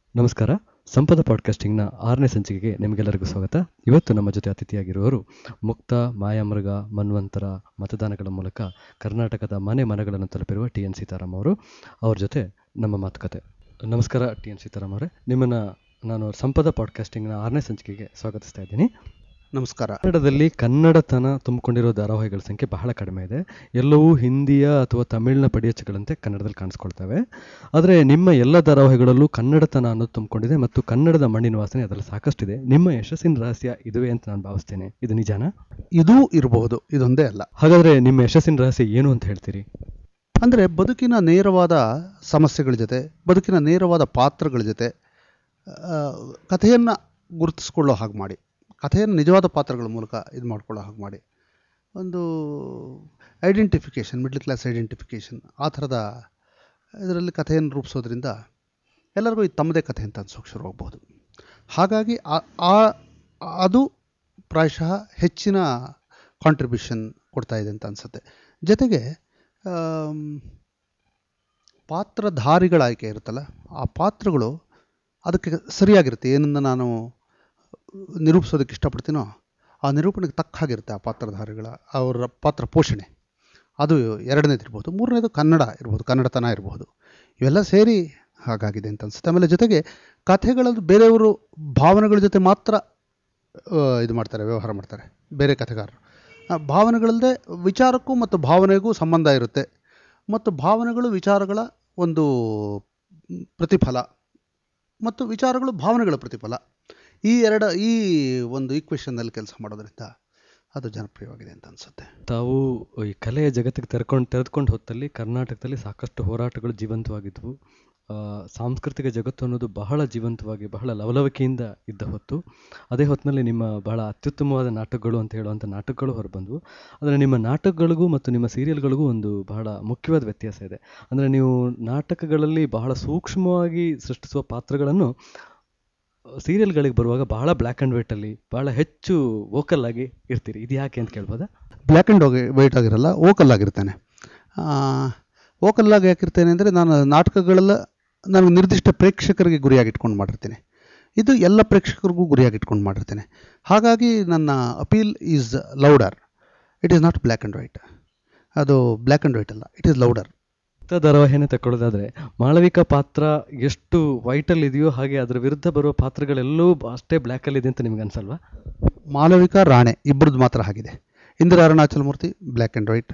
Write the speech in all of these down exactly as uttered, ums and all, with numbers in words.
ನಮಸ್ಕಾರ. ಸಂಪದ ಪಾಡ್ಕಾಸ್ಟಿಂಗ್ನ ಆರನೇ ಸಂಚಿಕೆಗೆ ನಿಮಗೆಲ್ಲರಿಗೂ ಸ್ವಾಗತ. ಇವತ್ತು ನಮ್ಮ ಜೊತೆ ಅತಿಥಿಯಾಗಿರುವವರು ಮುಕ್ತ, ಮಾಯಾಮೃಗ, ಮನ್ವಂತರ ಮತದಾನಗಳ ಮೂಲಕ ಕರ್ನಾಟಕದ ಮನೆ ಮನಗಳನ್ನು ತಲುಪಿರುವ ಟಿ ಎನ್ ಸೀತಾರಾಮ್ ಅವರು. ಅವ್ರ ಜೊತೆ ನಮ್ಮ ಮಾತುಕತೆ. ನಮಸ್ಕಾರ ಟಿ ಎನ್ ಸೀತಾರಾಮ್ ಅವರೇ, ನಿಮ್ಮನ್ನು ನಾನು ಸಂಪದ ಪಾಡ್ಕಾಸ್ಟಿಂಗ್ನ ಆರನೇ ಸಂಚಿಕೆಗೆ ಸ್ವಾಗತಿಸ್ತಾ ಇದ್ದೀನಿ. ನಮಸ್ಕಾರ. ಕನ್ನಡದಲ್ಲಿ ಕನ್ನಡತನ ತುಂಬಿಕೊಂಡಿರೋ ಧಾರಾವಾಹಿಗಳ ಸಂಖ್ಯೆ ಬಹಳ ಕಡಿಮೆ ಇದೆ. ಎಲ್ಲವೂ ಹಿಂದಿಯ ಅಥವಾ ತಮಿಳಿನ ಪಡಿಯಚ್ಚಗಳಂತೆ ಕನ್ನಡದಲ್ಲಿ ಕಾಣಿಸ್ಕೊಳ್ತವೆ. ಆದರೆ ನಿಮ್ಮ ಎಲ್ಲ ಧಾರಾವಾಹಿಗಳಲ್ಲೂ ಕನ್ನಡತನ ಅನ್ನೋದು ತುಂಬಿಕೊಂಡಿದೆ ಮತ್ತು ಕನ್ನಡದ ಮಣ್ಣಿನ ವಾಸನೆ ಅದರಲ್ಲಿ ಸಾಕಷ್ಟಿದೆ. ನಿಮ್ಮ ಯಶಸ್ಸಿನ ರಹಸ್ಯ ಇದುವೇ ಅಂತ ನಾನು ಭಾವಿಸ್ತೇನೆ. ಇದು ನಿಜಾನಾ? ಇದೂ ಇರಬಹುದು, ಇದೊಂದೇ ಅಲ್ಲ. ಹಾಗಾದರೆ ನಿಮ್ಮ ಯಶಸ್ಸಿನ ರಹಸ್ಯ ಏನು ಅಂತ ಹೇಳ್ತೀರಿ? ಅಂದರೆ ಬದುಕಿನ ನೇರವಾದ ಸಮಸ್ಯೆಗಳ ಜೊತೆ, ಬದುಕಿನ ನೇರವಾದ ಪಾತ್ರಗಳ ಜೊತೆ ಕಥೆಯನ್ನು ಗುರುತಿಸ್ಕೊಳ್ಳೋ ಹಾಗೆ ಮಾಡಿ, ಕಥೆಯನ್ನು ನಿಜವಾದ ಪಾತ್ರಗಳ ಮೂಲಕ ಇದು ಮಾಡ್ಕೊಳ್ಳೋ ಹಾಗೆ ಮಾಡಿ, ಒಂದು ಐಡೆಂಟಿಫಿಕೇಷನ್, ಮಿಡ್ಲ್ ಕ್ಲಾಸ್ ಐಡೆಂಟಿಫಿಕೇಷನ್ ಆ ಥರದ ಇದರಲ್ಲಿ ಕಥೆಯನ್ನು ರೂಪಿಸೋದ್ರಿಂದ ಎಲ್ಲರಿಗೂ ಇದು ತಮ್ಮದೇ ಕಥೆ ಅಂತ ಅನ್ಸೋಕೆ ಶುರು ಆಗ್ಬೋದು. ಹಾಗಾಗಿ ಆ ಅದು ಪ್ರಾಯಶಃ ಹೆಚ್ಚಿನ ಕಾಂಟ್ರಿಬ್ಯೂಷನ್ ಕೊಡ್ತಾ ಇದೆ ಅಂತ ಅನಿಸುತ್ತೆ. ಜೊತೆಗೆ ಪಾತ್ರಧಾರಿಗಳ ಆಯ್ಕೆ ಇರುತ್ತಲ್ಲ, ಆ ಪಾತ್ರಗಳು ಅದಕ್ಕೆ ಸರಿಯಾಗಿರುತ್ತೆ. ಏನನ್ನು ನಾನು ನಿರೂಪಿಸೋದಕ್ಕೆ ಇಷ್ಟಪಡ್ತೀನೋ ಆ ನಿರೂಪಣೆಗೆ ತಕ್ಕ ಹಾಗಿರುತ್ತೆ ಆ ಪಾತ್ರಧಾರಿಗಳ ಅವರ ಪಾತ್ರ ಪೋಷಣೆ. ಅದು ಎರಡನೇದು ಇರ್ಬೋದು. ಮೂರನೇದು ಕನ್ನಡ ಇರ್ಬೋದು, ಕನ್ನಡತನ ಇರ್ಬೋದು. ಇವೆಲ್ಲ ಸೇರಿ ಹಾಗಾಗಿದೆ ಅಂತ ಅನಿಸುತ್ತೆ. ಆಮೇಲೆ ಜೊತೆಗೆ ಕಥೆಗಳದ್ದು ಬೇರೆಯವರು ಭಾವನೆಗಳ ಜೊತೆ ಮಾತ್ರ ಇದು ಮಾಡ್ತಾರೆ, ವ್ಯವಹಾರ ಮಾಡ್ತಾರೆ ಬೇರೆ ಕಥೆಗಾರರು. ಭಾವನೆಗಳಲ್ಲದೆ ವಿಚಾರಕ್ಕೂ ಮತ್ತು ಭಾವನೆಗೂ ಸಂಬಂಧ ಇರುತ್ತೆ, ಮತ್ತು ಭಾವನೆಗಳು ವಿಚಾರಗಳ ಒಂದು ಪ್ರತಿಫಲ ಮತ್ತು ವಿಚಾರಗಳು ಭಾವನೆಗಳ ಪ್ರತಿಫಲ. ಈ ಎರಡು ಈ ಒಂದು ಈಕ್ವೇಷನ್ನಲ್ಲಿ ಕೆಲಸ ಮಾಡೋದ್ರಿಂದ ಅದು ಜನಪ್ರಿಯವಾಗಿದೆ ಅಂತ ಅನಿಸುತ್ತೆ. ತಾವು ಈ ಕಲೆಯ ಜಗತ್ತಿಗೆ ತೆರೆಕೊಂಡು ತೆರೆದುಕೊಂಡು ಹೊತ್ತಲ್ಲಿ ಕರ್ನಾಟಕದಲ್ಲಿ ಸಾಕಷ್ಟು ಹೋರಾಟಗಳು ಜೀವಂತವಾಗಿದ್ವು. ಸಾಂಸ್ಕೃತಿಕ ಜಗತ್ತು ಅನ್ನೋದು ಬಹಳ ಜೀವಂತವಾಗಿ, ಬಹಳ ಲವಲವಿಕೆಯಿಂದ ಇದ್ದ ಹೊತ್ತು. ಅದೇ ಹೊತ್ತಿನಲ್ಲಿ ನಿಮ್ಮ ಬಹಳ ಅತ್ಯುತ್ತಮವಾದ ನಾಟಕಗಳು ಅಂತ ಹೇಳುವಂಥ ನಾಟಕಗಳು ಹೊರಬಂದವು. ಆದರೆ ನಿಮ್ಮ ನಾಟಕಗಳಿಗೂ ಮತ್ತು ನಿಮ್ಮ ಸೀರಿಯಲ್ಗಳಿಗೂ ಒಂದು ಬಹಳ ಮುಖ್ಯವಾದ ವ್ಯತ್ಯಾಸ ಇದೆ. ಅಂದರೆ ನೀವು ನಾಟಕಗಳಲ್ಲಿ ಬಹಳ ಸೂಕ್ಷ್ಮವಾಗಿ ಸೃಷ್ಟಿಸುವ ಪಾತ್ರಗಳನ್ನು ಸೀರಿಯಲ್ಗಳಿಗೆ ಬರುವಾಗ ಬಹಳ ಬ್ಲ್ಯಾಕ್ ಆ್ಯಂಡ್ ವೈಟಲ್ಲಿ ಬಹಳ ಹೆಚ್ಚು ವೋಕಲ್ ಆಗಿ ಇರ್ತೀರಿ. ಇದು ಯಾಕೆ ಅಂತ ಕೇಳ್ಬೋದಾ? ಬ್ಲ್ಯಾಕ್ ಆ್ಯಂಡ್ ವೈಟ್ ಆಗಿರಲ್ಲ, ವೋಕಲ್ ಆಗಿರ್ತೇನೆ. ವೋಕಲ್ ಆಗಿ ಯಾಕಿರ್ತೇನೆ ಅಂದರೆ, ನಾನು ನಾಟಕಗಳೆಲ್ಲ ನನಗೆ ನಿರ್ದಿಷ್ಟ ಪ್ರೇಕ್ಷಕರಿಗೆ ಗುರಿಯಾಗಿಟ್ಕೊಂಡು ಮಾಡಿರ್ತೇನೆ. ಇದು ಎಲ್ಲ ಪ್ರೇಕ್ಷಕರಿಗೂ ಗುರಿಯಾಗಿಟ್ಕೊಂಡು ಮಾಡಿರ್ತೇನೆ. ಹಾಗಾಗಿ ನನ್ನ appeal is louder. It is not black and white. ಅದು ಬ್ಲ್ಯಾಕ್ ಆ್ಯಂಡ್ ವೈಟ್ ಅಲ್ಲ, ಇಟ್ ಈಸ್ ಲೌಡರ್. ಧಾರಾವಾಹಿನ ತಗೊಳ್ಳೋದಾದರೆ ಮಾಳವಿಕಾ ಪಾತ್ರ ಎಷ್ಟು ವೈಟಲ್ಲಿ ಇದೆಯೋ ಹಾಗೆ ಅದರ ವಿರುದ್ಧ ಬರುವ ಪಾತ್ರಗಳೆಲ್ಲವೂ ಅಷ್ಟೇ ಬ್ಲ್ಯಾಕಲ್ಲಿದೆ ಅಂತ ನಿಮ್ಗೆ ಅನ್ಸಲ್ವಾ? ಮಾಳವಿಕಾ, ರಾಣೆ ಇಬ್ಬರದ್ದು ಮಾತ್ರ ಆಗಿದೆ. Indira Arunachalamurthy black and white,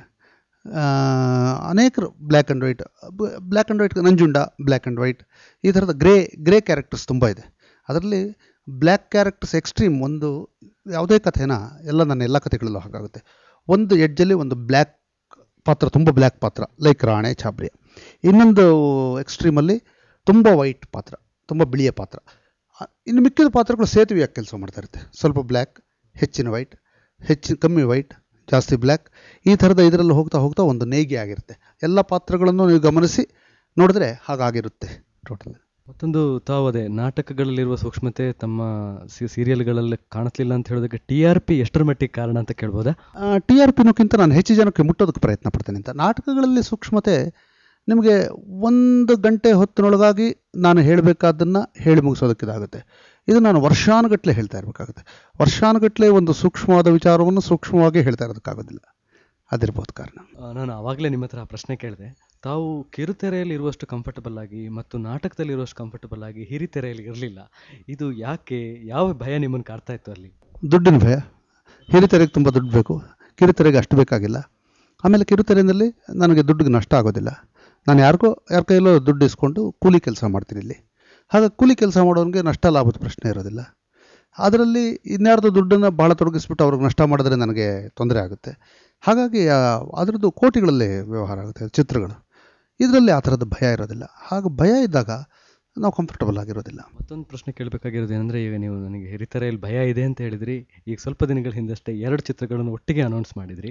ಅನೇಕರು black and white, black and white, Nanjunda black and white. ಈ ಥರದ ಗ್ರೇ ಗ್ರೇ ಕ್ಯಾರೆಕ್ಟರ್ಸ್ ತುಂಬ ಇದೆ. ಅದರಲ್ಲಿ ಬ್ಲ್ಯಾಕ್ ಕ್ಯಾರೆಕ್ಟರ್ಸ್ ಎಕ್ಸ್ಟ್ರೀಮ್. ಒಂದು ಯಾವುದೇ ಕಥೆನ ಎಲ್ಲ ನನ್ನ ಎಲ್ಲ ಕಥೆಗಳಲ್ಲೂ ಹಾಗಾಗುತ್ತೆ. ಒಂದು ಎಡ್ಜಲ್ಲಿ ಒಂದು ಬ್ಲ್ಯಾಕ್ ಪಾತ್ರ, ತುಂಬ ಬ್ಲ್ಯಾಕ್ ಪಾತ್ರ, ಲೈಕ್ ರಾಣೆ, ಛಾಬ್ರಿಯ. ಇನ್ನೊಂದು ಎಕ್ಸ್ಟ್ರೀಮಲ್ಲಿ ತುಂಬ ವೈಟ್ ಪಾತ್ರ, ತುಂಬ ಬಿಳಿಯ ಪಾತ್ರ. ಇನ್ನು ಮಿಕ್ಕಿದ ಪಾತ್ರಗಳು ಸೇತುವೆಯಾಗಿ ಕೆಲಸ ಮಾಡ್ತಾ ಇರುತ್ತೆ. ಸ್ವಲ್ಪ ಬ್ಲ್ಯಾಕ್, ಹೆಚ್ಚಿನ ವೈಟ್, ಹೆಚ್ಚಿನ ಕಮ್ಮಿ ವೈಟ್, ಜಾಸ್ತಿ ಬ್ಲ್ಯಾಕ್. ಈ ಥರದ ಇದರಲ್ಲಿ ಹೋಗ್ತಾ ಹೋಗ್ತಾ ಒಂದು ನೇಯ್ಗೆ ಆಗಿರುತ್ತೆ. ಎಲ್ಲ ಪಾತ್ರಗಳನ್ನು ನೀವು ಗಮನಿಸಿ ನೋಡಿದ್ರೆ ಹಾಗಾಗಿರುತ್ತೆ ಟೋಟಲ್. ಮತ್ತೊಂದು, ತಾವು ಅದೇ ನಾಟಕಗಳಲ್ಲಿರುವ ಸೂಕ್ಷ್ಮತೆ ತಮ್ಮ ಸೀರಿಯಲ್ಗಳಲ್ಲಿ ಕಾಣಿಸ್ಲಿಲ್ಲ ಅಂತ ಹೇಳೋದಕ್ಕೆ ಟಿ ಆರ್ ಪಿ ಎಷ್ಟರ ಮಟ್ಟಿಗೆ ಕಾರಣ ಅಂತ ಕೇಳ್ಬೋದಾ? ಟಿ ಆರ್ ಪಿನಕ್ಕಿಂತ ನಾನು ಹೆಚ್ಚು ಜನಕ್ಕೆ ಮುಟ್ಟೋದಕ್ಕೆ ಪ್ರಯತ್ನ ಪಡ್ತೇನೆ ಅಂತ. ನಾಟಕಗಳಲ್ಲಿ ಸೂಕ್ಷ್ಮತೆ ನಿಮಗೆ ಒಂದು ಗಂಟೆ ಹೊತ್ತಿನೊಳಗಾಗಿ ನಾನು ಹೇಳಬೇಕಾದ್ದನ್ನು ಹೇಳಿ ಮುಗಿಸೋದಕ್ಕಿದಾಗುತ್ತೆ. ಇದು ನಾನು ವರ್ಷಾನುಗಟ್ಟಲೆ ಹೇಳ್ತಾ ಇರಬೇಕಾಗುತ್ತೆ. ವರ್ಷಾನುಗಟ್ಟಲೆ ಒಂದು ಸೂಕ್ಷ್ಮವಾದ ವಿಚಾರವನ್ನು ಸೂಕ್ಷ್ಮವಾಗಿ ಹೇಳ್ತಾ ಇರೋದಕ್ಕಾಗೋದಿಲ್ಲ. ಅದಿರ್ಬೋದು ಕಾರಣ. ನಾನು ಆವಾಗಲೇ ನಿಮ್ಮ ಹತ್ರ ಪ್ರಶ್ನೆ ಕೇಳಿದೆ. ತಾವು ಕಿರುತೆರೆಯಲ್ಲಿ ಇರುವಷ್ಟು ಕಂಫರ್ಟಬಲ್ ಆಗಿ ಮತ್ತು ನಾಟಕದಲ್ಲಿ ಇರುವಷ್ಟು ಕಂಫರ್ಟಬಲ್ ಆಗಿ ಹಿರಿತೆರೆಯಲ್ಲಿ ಇರಲಿಲ್ಲ. ಇದು ಯಾಕೆ? ಯಾವ ಭಯ ನಿಮ್ಮನ್ನು ಕಾಡ್ತಾ ಇತ್ತು ಅಲ್ಲಿ? ದುಡ್ಡಿನ ಭಯ. ಹಿರಿತೆರೆಗೆ ತುಂಬ ದುಡ್ಡು ಬೇಕು, ಕಿರುತೆರೆಗೆ ಅಷ್ಟು ಬೇಕಾಗಿಲ್ಲ. ಆಮೇಲೆ ಕಿರುತೆರೆಯಲ್ಲಿ ನನಗೆ ದುಡ್ಡಿಗೆ ನಷ್ಟ ಆಗೋದಿಲ್ಲ. ನಾನು ಯಾರಿಗೋ ಯಾರ ಕೈಯಲ್ಲೋ ದುಡ್ಡು ಇಸ್ಕೊಂಡು ಕೂಲಿ ಕೆಲಸ ಮಾಡ್ತೀನಿ ಇಲ್ಲಿ. ಹಾಗಾಗಿ ಕೂಲಿ ಕೆಲಸ ಮಾಡೋನಿಗೆ ನಷ್ಟ ಲಾಭದ ಪ್ರಶ್ನೆ ಇರೋದಿಲ್ಲ. ಅದರಲ್ಲಿ ಇನ್ಯಾರ್ದು ದುಡ್ಡನ್ನು ಭಾಳ ತೊಡಗಿಸ್ಬಿಟ್ಟು ಅವ್ರಿಗೆ ನಷ್ಟ ಮಾಡಿದ್ರೆ ನನಗೆ ತೊಂದರೆ ಆಗುತ್ತೆ. ಹಾಗಾಗಿ ಅದರದ್ದು ಕೋಟಿಗಳಲ್ಲಿ ವ್ಯವಹಾರ ಆಗುತ್ತೆ ಚಿತ್ರಗಳು. ಇದರಲ್ಲಿ ಆ ಥರದ ಭಯ ಇರೋದಿಲ್ಲ. ಹಾಗೆ ಭಯ ಇದ್ದಾಗ ನಾವು ಕಂಫರ್ಟಬಲ್ ಆಗಿರೋದಿಲ್ಲ. ಮತ್ತೊಂದು ಪ್ರಶ್ನೆ ಕೇಳಬೇಕಾಗಿರೋದು ಏನಂದರೆ, ಈಗ ನೀವು ನನಗೆ ಹಿರಿತೆರೆಯಲ್ಲಿ ಭಯ ಇದೆ ಅಂತ ಹೇಳಿದ್ರಿ. ಈಗ ಸ್ವಲ್ಪ ದಿನಗಳ ಹಿಂದಷ್ಟೇ ಎರಡು ಚಿತ್ರಗಳನ್ನು ಒಟ್ಟಿಗೆ ಅನೌನ್ಸ್ ಮಾಡಿದ್ರಿ.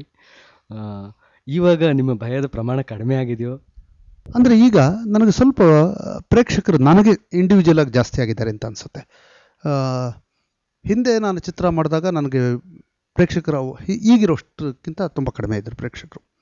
ಇವಾಗ ನಿಮ್ಮ ಭಯದ ಪ್ರಮಾಣ ಕಡಿಮೆ ಆಗಿದೆಯೋ? ಅಂದರೆ ಈಗ ನನಗೆ ಸ್ವಲ್ಪ ಪ್ರೇಕ್ಷಕರು ನನಗೆ ಇಂಡಿವಿಜುವಲ್ ಆಗಿ ಜಾಸ್ತಿ ಆಗಿದ್ದಾರೆ ಅಂತ ಅನಿಸುತ್ತೆ. ಹಿಂದೆ ನಾನು ಚಿತ್ರ ಮಾಡಿದಾಗ ನನಗೆ ಪ್ರೇಕ್ಷಕರು ಈಗಿರೋಷ್ಟಕ್ಕಿಂತ ತುಂಬ ಕಡಿಮೆ ಇದ್ದರು ಪ್ರೇಕ್ಷಕರು.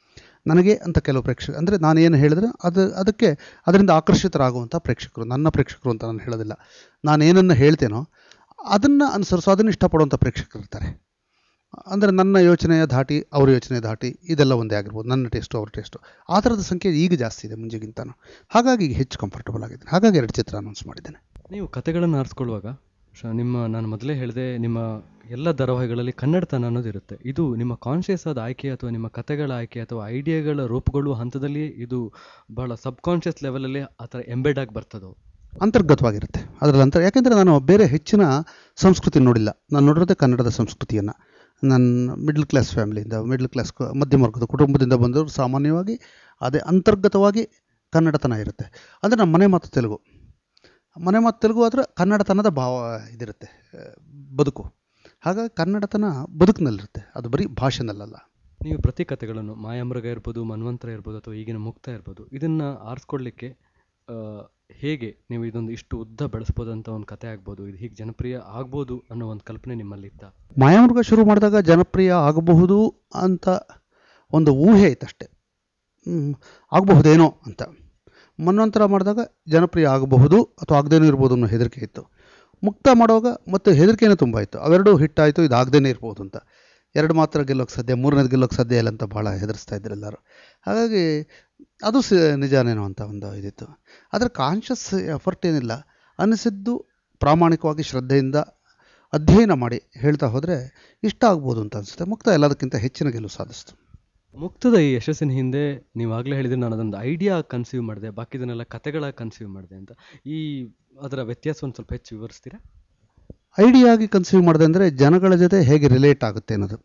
ನನಗೆ ಅಂತ ಕೆಲವು ಪ್ರೇಕ್ಷಕರು, ಅಂದರೆ ನಾನೇನು ಹೇಳಿದ್ರೆ ಅದು ಅದಕ್ಕೆ ಅದರಿಂದ ಆಕರ್ಷಿತರಾಗುವಂಥ ಪ್ರೇಕ್ಷಕರು, ನನ್ನ ಪ್ರೇಕ್ಷಕರು ಅಂತ ನಾನು ಹೇಳೋದಿಲ್ಲ. ನಾನೇನನ್ನು ಹೇಳ್ತೇನೋ ಅದನ್ನು ಅನುಸರಿಸೋ ಅದನ್ನು ಇಷ್ಟಪಡುವಂಥ ಪ್ರೇಕ್ಷಕರು ಇರ್ತಾರೆ. ಅಂದರೆ ನನ್ನ ಯೋಚನೆಯ ಧಾಟಿ ಅವ್ರ ಯೋಚನೆ ಧಾಟಿ ಇದೆಲ್ಲ ಒಂದೇ ಆಗಿರ್ಬೋದು, ನನ್ನ ಟೇಸ್ಟು ಅವ್ರ ಟೇಸ್ಟು. ಆ ಥರದ ಸಂಖ್ಯೆ ಈಗ ಜಾಸ್ತಿ ಇದೆ ಮುಂಚೆಗಿಂತನೂ. ಹಾಗಾಗಿ ಈಗ ಹೆಚ್ಚು ಕಂಫರ್ಟಬಲ್ ಆಗಿದ್ದೇನೆ. ಹಾಗಾಗಿ ಎರಡು ಚಿತ್ರ ಅನೌನ್ಸ್ ಮಾಡಿದ್ದೇನೆ. ನೀವು ಕತೆಗಳನ್ನು ಆರಿಸ್ಕೊಳ್ಳುವಾಗ ಶ ನಿಮ್ಮ ನಾನು ಮೊದಲೇ ಹೇಳಿದೆ, ನಿಮ್ಮ ಎಲ್ಲ ಧಾರಾವಾಹಿಗಳಲ್ಲಿ ಕನ್ನಡತನ ಅನ್ನೋದು ಇರುತ್ತೆ. ಇದು ನಿಮ್ಮ ಕಾನ್ಷಿಯಸ್ ಆದ ಆಯ್ಕೆ ಅಥವಾ ನಿಮ್ಮ ಕತೆಗಳ ಆಯ್ಕೆ ಅಥವಾ ಐಡಿಯಾಗಳ ರೂಪುಗೊಳ್ಳುವ ಹಂತದಲ್ಲಿ ಇದು ಬಹಳ ಸಬ್ ಕಾನ್ಷಿಯಸ್ ಲೆವೆಲಲ್ಲಿ ಆ ಥರ ಎಂಬೆಡ್ ಆಗಿ ಬರ್ತದೋ? ಅಂತರ್ಗತವಾಗಿರುತ್ತೆ ಅದರಲ್ಲಿ ಅಂತರ. ಯಾಕೆಂದರೆ ನಾನು ಬೇರೆ ಹೆಚ್ಚಿನ ಸಂಸ್ಕೃತಿ ನೋಡಿಲ್ಲ. ನಾನು ನೋಡಿರೋದೇ ಕನ್ನಡದ ಸಂಸ್ಕೃತಿಯನ್ನು. ನನ್ನ ಮಿಡ್ಲ್ ಕ್ಲಾಸ್ ಫ್ಯಾಮಿಲಿಯಿಂದ, ಮಿಡ್ಲ್ ಕ್ಲಾಸ್ ಮಧ್ಯಮ ವರ್ಗದ ಕುಟುಂಬದಿಂದ ಬಂದವರು ಸಾಮಾನ್ಯವಾಗಿ ಅದೇ ಅಂತರ್ಗತವಾಗಿ ಕನ್ನಡತನ ಇರುತ್ತೆ. ಅಂದರೆ ನಮ್ಮ ಮನೆ ಮಾತು ತೆಲುಗು, ಮನೆ ಮಾತು ತೆಲುಗು ಆದರೆ ಕನ್ನಡತನದ ಭಾವ ಇದಿರುತ್ತೆ, ಬದುಕು. ಹಾಗಾಗಿ ಕನ್ನಡತನ ಬದುಕಿನಲ್ಲಿರುತ್ತೆ, ಅದು ಬರೀ ಭಾಷೆನಲ್ಲ. ನೀವು ಪ್ರತಿ ಕತೆಗಳನ್ನು ಮಾಯಾಮೃಗ ಇರ್ಬೋದು, ಮನ್ವಂತರ ಇರ್ಬೋದು ಅಥವಾ ಈಗಿನ ಮುಕ್ತ ಇರ್ಬೋದು, ಇದನ್ನು ಆರಿಸ್ಕೊಳ್ಳಿಕ್ಕೆ ಹೇಗೆ ನೀವು ಇದೊಂದು ಇಷ್ಟು ಉದ್ದ ಬೆಳೆಸ್ಬೋದಂತ ಒಂದು ಕತೆ ಆಗ್ಬೋದು, ಇದು ಹೀಗೆ ಜನಪ್ರಿಯ ಆಗ್ಬೋದು ಅನ್ನೋ ಒಂದು ಕಲ್ಪನೆ ನಿಮ್ಮಲ್ಲಿತ್ತ? ಮಾಯಾಮೃಗ ಶುರು ಮಾಡಿದಾಗ ಜನಪ್ರಿಯ ಆಗಬಹುದು ಅಂತ ಒಂದು ಊಹೆ ಇತ್ತಷ್ಟೆ, ಆಗಬಹುದೇನೋ ಅಂತ. ಮನ್ವಂತರ ಮಾಡಿದಾಗ ಜನಪ್ರಿಯ ಆಗಬಹುದು ಅಥವಾ ಆಗದೇನೂ ಇರ್ಬೋದು ಅನ್ನೋ ಹೆದರಿಕೆ ಇತ್ತು. ಮುಕ್ತ ಮಾಡುವಾಗ ಮತ್ತು ಹೆದರಿಕೆನೇ ತುಂಬ ಇತ್ತು. ಅವೆರಡೂ ಹಿಟ್ಟಾಯಿತು, ಇದು ಆಗದೇನೆ ಇರ್ಬೋದು ಅಂತ. ಎರಡು ಮಾತ್ರ ಗೆಲ್ಲೋಕ್ಕೆ ಸಾಧ್ಯ, ಮೂರನೇದು ಗೆಲ್ಲೋಕ್ಕೆ ಸಾಧ್ಯ ಇಲ್ಲ ಅಂತ ಭಾಳ ಹೆದರಿಸ್ತಾ ಇದ್ರು ಎಲ್ಲರೂ. ಹಾಗಾಗಿ ಅದು ಸ ನಿಜಾನೇನೋ ಅಂತ ಒಂದು ಇದಿತ್ತು. ಆದರೆ ಕಾನ್ಷಿಯಸ್ ಎಫರ್ಟ್ ಏನಿಲ್ಲ, ಅನಿಸಿದ್ದು ಪ್ರಾಮಾಣಿಕವಾಗಿ ಶ್ರದ್ಧೆಯಿಂದ ಅಧ್ಯಯನ ಮಾಡಿ ಹೇಳ್ತಾ ಹೋದರೆ ಇಷ್ಟ ಆಗ್ಬೋದು ಅಂತ ಅನಿಸುತ್ತೆ. ಮುಕ್ತ ಎಲ್ಲದಕ್ಕಿಂತ ಹೆಚ್ಚಿನ ಗೆಲುವು ಸಾಧಿಸ್ತು. ಮುಕ್ತದ ಈ ಯಶಸ್ಸಿನ ಹಿಂದೆ ನೀವಾಗಲೇ ಹೇಳಿದ್ರೆ ನಾನು ಅದೊಂದು ಐಡಿಯಾ ಕನ್ಸೀವ್ ಮಾಡಿದೆ, ಬಾಕಿದನ್ನೆಲ್ಲ ಕತೆಗಳಾಗಿ ಕನ್ಸೀವ್ ಮಾಡಿದೆ ಅಂತ. ಈ ಅದರ ವ್ಯತ್ಯಾಸವನ್ನು ಸ್ವಲ್ಪ ಹೆಚ್ಚು ವಿವರಿಸ್ತೀರಾ? ಐಡಿಯಾ ಆಗಿ ಕನ್ಸೀವ್ ಮಾಡಿದೆ ಅಂದರೆ ಜನಗಳ ಜೊತೆ ಹೇಗೆ ರಿಲೇಟ್ ಆಗುತ್ತೆ ಅನ್ನೋದು.